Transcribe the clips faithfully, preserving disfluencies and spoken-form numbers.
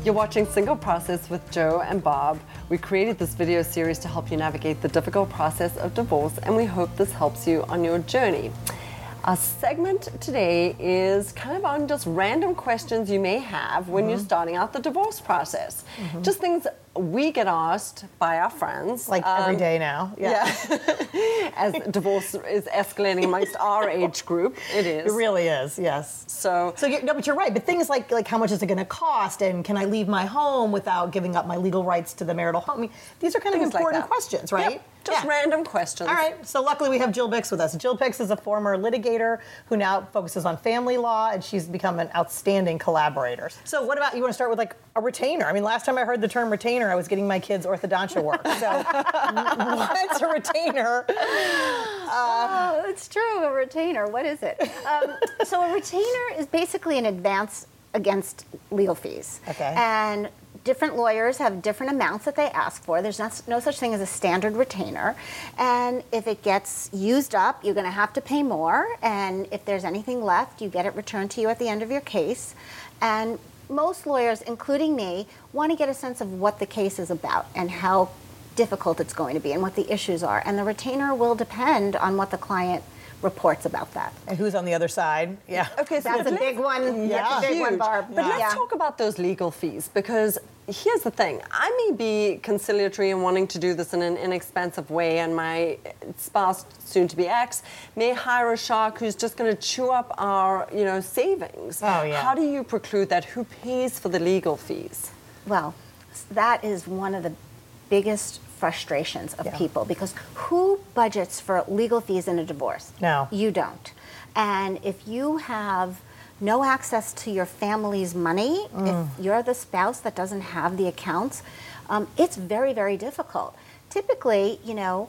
You're watching Single Process with Joe and Bob. We created this video series to help you navigate the difficult process of divorce, and we hope this helps you on your journey. Our segment today is kind of on just random questions you may have when mm-hmm. you're starting out the divorce process. Mm-hmm. Just things we get asked by our friends. Like um, every day now. Yeah. yeah. As divorce is escalating amongst our age group, it is. It really is, yes. So, so you, no, but you're right. But things like like how much is it going to cost, and can I leave my home without giving up my legal rights to the marital home? I mean, these are kind of important like questions, right? Yep. Just yeah. random questions. All right. So luckily we have Jill Bix with us. Jill Bix is a former litigator who now focuses on family law, and she's become an outstanding collaborator. So what about, you want to start with like a retainer? I mean, last time I heard the term retainer, I was getting my kids' orthodontia work. So what's a retainer? Uh, oh, it's true, a retainer. What is it? Um, so a retainer is basically an advance against legal fees. Okay. And different lawyers have different amounts that they ask for. There's not, no such thing as a standard retainer. And if it gets used up, you're going to have to pay more. And if there's anything left, you get it returned to you at the end of your case. And most lawyers, including me, want to get a sense of what the case is about and how difficult it's going to be and what the issues are. And the retainer will depend on what the client reports about that. And who's on the other side? Yeah. Okay, so that's a big one. Yeah, that's a big huge. one, Barb. But yeah. let's talk about those legal fees, because here's the thing. I may be conciliatory and wanting to do this in an inexpensive way, and my spouse, soon to be ex, may hire a shark who's just going to chew up our, you know, savings. Oh, yeah. How do you preclude that? Who pays for the legal fees? Well, that is one of the biggest frustrations of yeah. people, because who budgets for legal fees in a divorce? No. You don't. And if you have no access to your family's money, mm. if you're the spouse that doesn't have the accounts, um, it's very, very difficult. Typically, you know,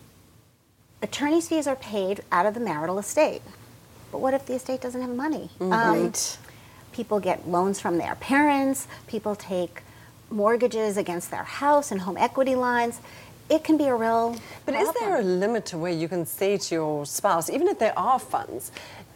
attorney's fees are paid out of the marital estate. But what if the estate doesn't have money? Mm-hmm. Um, right. People get loans from their parents. People take mortgages against their house and home equity lines. It can be a real But problem. Is there a limit to where you can say to your spouse, even if there are funds,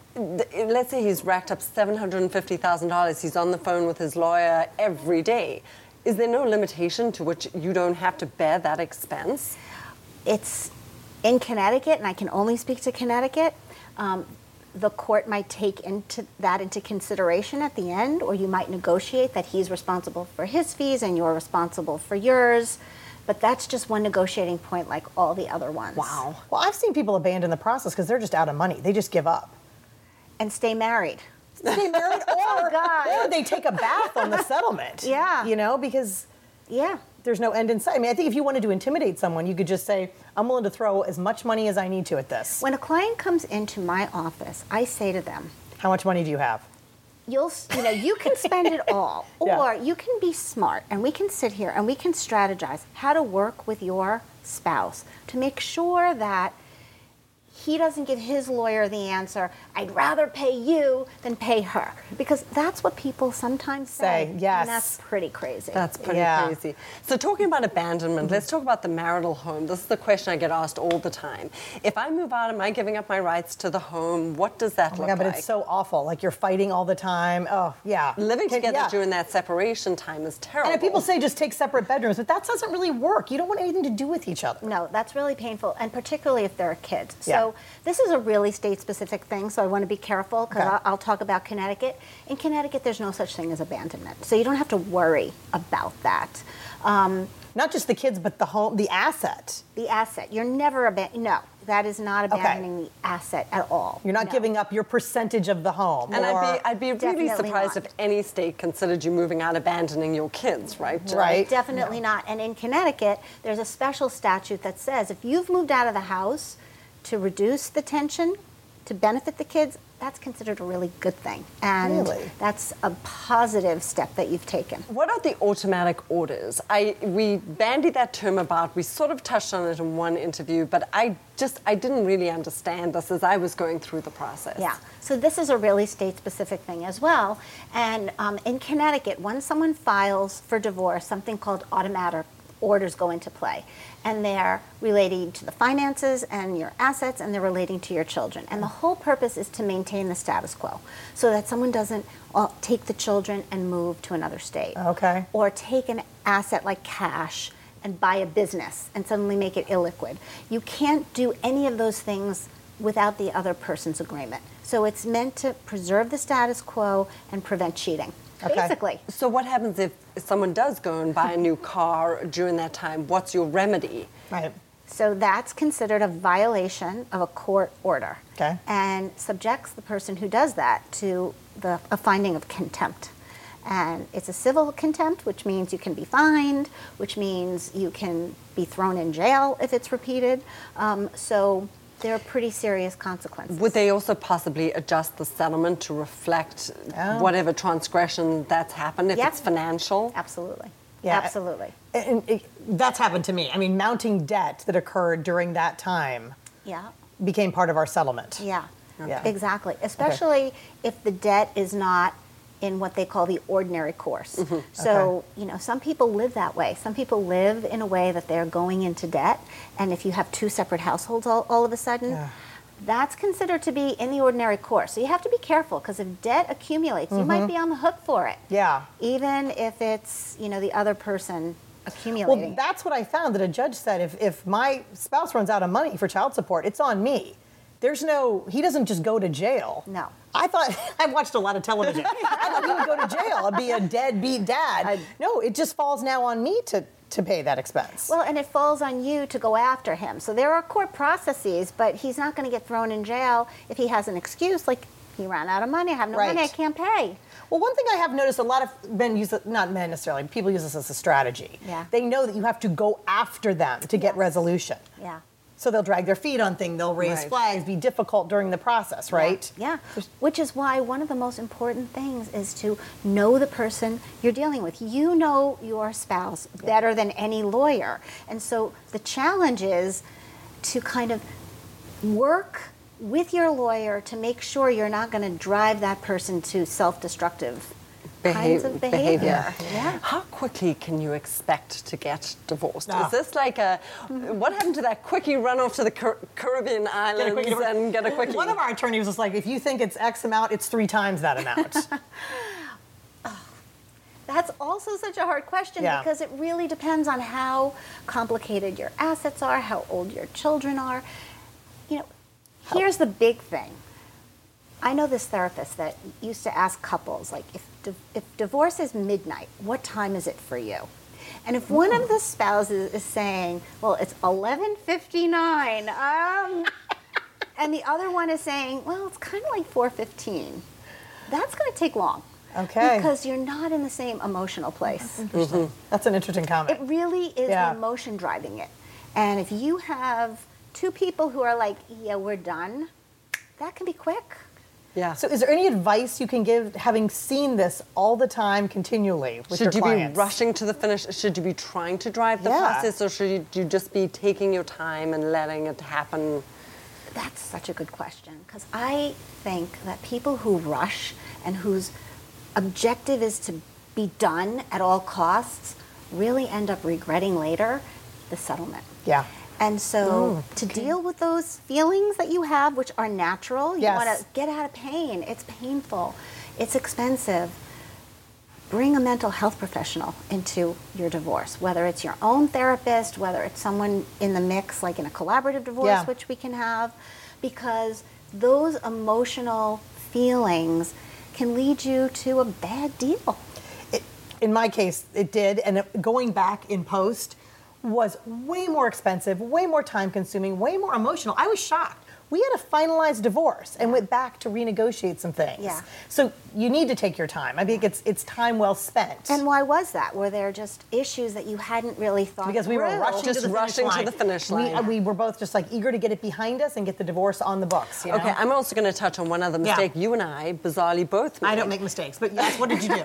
let's say he's racked up seven hundred fifty thousand dollars, he's on the phone with his lawyer every day, is there no limitation to which you don't have to bear that expense? It's in Connecticut, and I can only speak to Connecticut, um, the court might take into that into consideration at the end, or you might negotiate that he's responsible for his fees and you're responsible for yours. But that's just one negotiating point like all the other ones. Wow. Well, I've seen people abandon the process because they're just out of money. They just give up. And stay married. Stay married, or, oh, God. or they take a bath on the settlement. Yeah. You know, because yeah. there's no end in sight. I mean, I think if you wanted to intimidate someone, you could just say, I'm willing to throw as much money as I need to at this. When a client comes into my office, I say to them, how much money do you have? You'll, you know, you can spend it all, or yeah. you can be smart, and we can sit here and we can strategize how to work with your spouse to make sure that he doesn't give his lawyer the answer, I'd rather pay you than pay her. Because that's what people sometimes say. Say, yes. And that's pretty crazy. That's pretty yeah. crazy. So talking about abandonment, mm-hmm. let's talk about the marital home. This is the question I get asked all the time. If I move out, am I giving up my rights to the home? What does that oh look my God, like? but it's so awful. Like you're fighting all the time. Oh, yeah. Living together yeah. during that separation time is terrible. And people say just take separate bedrooms, but that doesn't really work. You don't want anything to do with each other. No, that's really painful, and particularly if there are kids. So yeah. this is a really state-specific thing, so I want to be careful because okay. I'll, I'll talk about Connecticut. In Connecticut, there's no such thing as abandonment, so you don't have to worry about that. Um, Not just the kids, but the home, the asset. the asset. You're never abandoning. No, that is not abandoning okay. the asset at all. You're not no. giving up your percentage of the home. And or... I'd be, I'd be really Definitely surprised not. if any state considered you moving out, abandoning your kids, right? Jill? Right. Definitely no. not. And in Connecticut, there's a special statute that says if you've moved out of the house to reduce the tension, to benefit the kids, that's considered a really good thing. And really? that's a positive step that you've taken. What are the automatic orders? I we bandied that term about, we sort of touched on it in one interview, but I just, I didn't really understand this as I was going through the process. Yeah, so this is a really state-specific thing as well. And um, in Connecticut, when someone files for divorce, something called automatic orders go into play. And they're relating to the finances and your assets, and they're relating to your children. And the whole purpose is to maintain the status quo so that someone doesn't uh, take the children and move to another state. Okay. Or take an asset like cash and buy a business and suddenly make it illiquid. You can't do any of those things without the other person's agreement. So it's meant to preserve the status quo and prevent cheating. Okay. Basically. So what happens if someone does go and buy a new car during that time? What's your remedy? Right. So that's considered a violation of a court order. Okay. And subjects the person who does that to the, a finding of contempt. And it's a civil contempt, which means you can be fined, which means you can be thrown in jail if it's repeated. Um, so there are pretty serious consequences. Would they also possibly adjust the settlement to reflect Oh. whatever transgression that's happened, if Yep. it's financial? Absolutely. Yeah. Absolutely. And it, that's happened to me. I mean, mounting debt that occurred during that time Yeah. became part of our settlement. Yeah. Yeah. Exactly. Especially if the debt is not in what they call the ordinary course. Mm-hmm. So, you know, some people live that way. Some people live in a way that they're going into debt. And if you have two separate households all, all of a sudden, Yeah. that's considered to be in the ordinary course. So you have to be careful, because if debt accumulates, you might be on the hook for it. Mm-hmm. Yeah. Even if it's, you know, the other person Well, accumulating. that's what I found, that a judge said, if, if my spouse runs out of money for child support, it's on me. There's no, he doesn't just go to jail. No. I thought, I've watched a lot of television. I thought he would go to jail and be a deadbeat dad. I- no, it just falls now on me to, to pay that expense. Well, and it falls on you to go after him. So there are court processes, but he's not going to get thrown in jail if he has an excuse, like he ran out of money, I have no Right. money, I can't pay. Well, one thing I have noticed, a lot of men use it, not men necessarily, people use this as a strategy. Yeah. They know that you have to go after them to get Yes. resolution. Yeah. So they'll drag their feet on things, they'll raise Right. flags, be difficult during the process, right? Yeah. Which is why one of the most important things is to know the person you're dealing with. You know your spouse better than any lawyer. And so the challenge is to kind of work with your lawyer to make sure you're not going to drive that person to self-destructive kinds of behavior. Yeah. How quickly can you expect to get divorced? Ah. Is this like a, what happened to that quickie run off to the Car- Caribbean Get a islands quickie divorce. and get a quickie? One of our attorneys was like, if you think it's X amount, it's three times that amount. That's also such a hard question Yeah. because it really depends on how complicated your assets are, how old your children are. You know, here's the big thing. I know this therapist that used to ask couples, like, if, di- if divorce is midnight, what time is it for you? And if one of the spouses is saying, well, it's eleven fifty-nine, um, and the other one is saying, well, it's kind of like four fifteen, that's going to take long. Okay. Because you're not in the same emotional place. That's an interesting It comment. really is Yeah. the emotion driving it. And if you have two people who are like, yeah, we're done, that can be quick. Yeah. So is there any advice you can give, having seen this all the time continually with should your you clients? be rushing to the finish? Should you be trying to drive the Yeah. process, or should you, you just be taking your time and letting it happen? That's such a good question, because I think that people who rush and whose objective is to be done at all costs really end up regretting later the settlement. Yeah. And so Oh, to deal with those feelings that you have, which are natural, you Yes. want to get out of pain. It's painful. It's expensive. Bring a mental health professional into your divorce, whether it's your own therapist, whether it's someone in the mix, like in a collaborative divorce, Yeah. which we can have, because those emotional feelings can lead you to a bad deal. It, in my case, it did, and it, going back in post was way more expensive, way more time consuming, way more emotional. I was shocked. We had a finalized divorce and went back to renegotiate some things. Yeah. So you need to take your time. I think it's it's time well spent. And why was that? Were there just issues that you hadn't really thought because we were through? rushing Just to the rushing to finish line. the finish We, line. uh, we were both just like eager to get it behind us and get the divorce on the books. You know? Okay, I'm also going to touch on one other Yeah. mistake you and I bizarrely both made. I don't make mistakes, but yes, what did you do?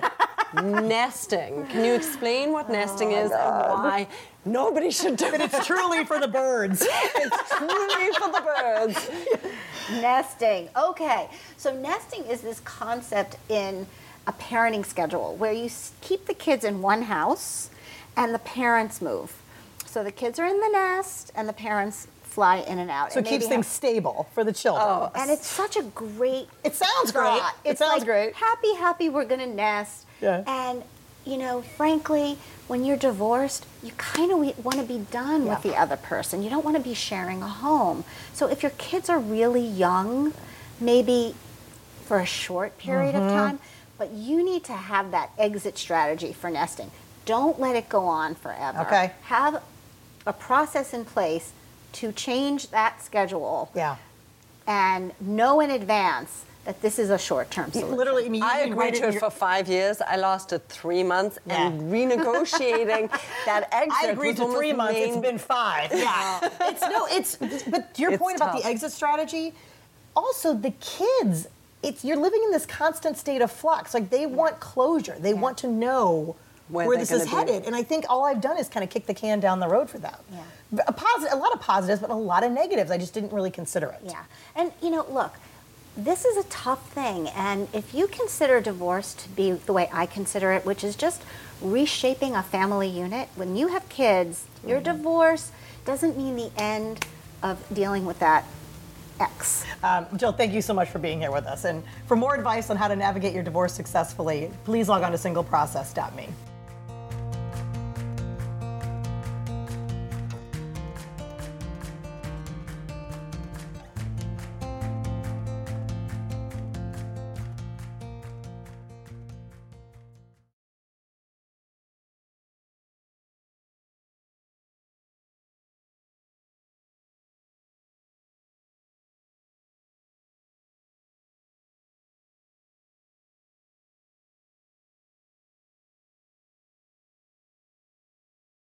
Nesting. Can you explain what nesting Oh is and why nobody should do it? It's truly for the birds. It's truly for the birds. Nesting. Okay. So nesting is this concept in a parenting schedule where you s- keep the kids in one house and the parents move. So the kids are in the nest, and the parents fly in and out. So and it keeps maybe things have- stable for the children. Oh, And it's such a great. It sounds great. thought. It It's sounds like, great. Happy, happy, we're gonna nest. Yeah. And you know, frankly, when you're divorced, you kind of want to be done with Yeah. the other person. You don't want to be sharing a home. So if your kids are really young, maybe for a short period Mm-hmm. of time, but you need to have that exit strategy for nesting. Don't let it go on forever. Okay. Have a process in place to change that schedule Yeah. and know in advance that this is a short-term solution. Literally, I mean, you I can agreed write to in it your- for five years. I lasted three months, and Yeah. renegotiating that exit. I agreed was to almost three the months. It's main- been five. Yeah. it's no. It's but to your It's point about the tough. exit strategy. Also, the kids. It's you're living in this constant state of flux. Like they want closure. They want to know Where where, they're this is gonna be. headed. And I think all I've done is kind of kick the can down the road for them. Yeah. A positive, a lot of positives, but a lot of negatives. I just didn't really consider it. Yeah. And, you know, look, this is a tough thing. And if you consider divorce to be the way I consider it, which is just reshaping a family unit, when you have kids, your divorce doesn't mean the end of dealing with that ex. Um, Jill, thank you so much for being here with us. And for more advice on how to navigate your divorce successfully, please log on to single process dot me.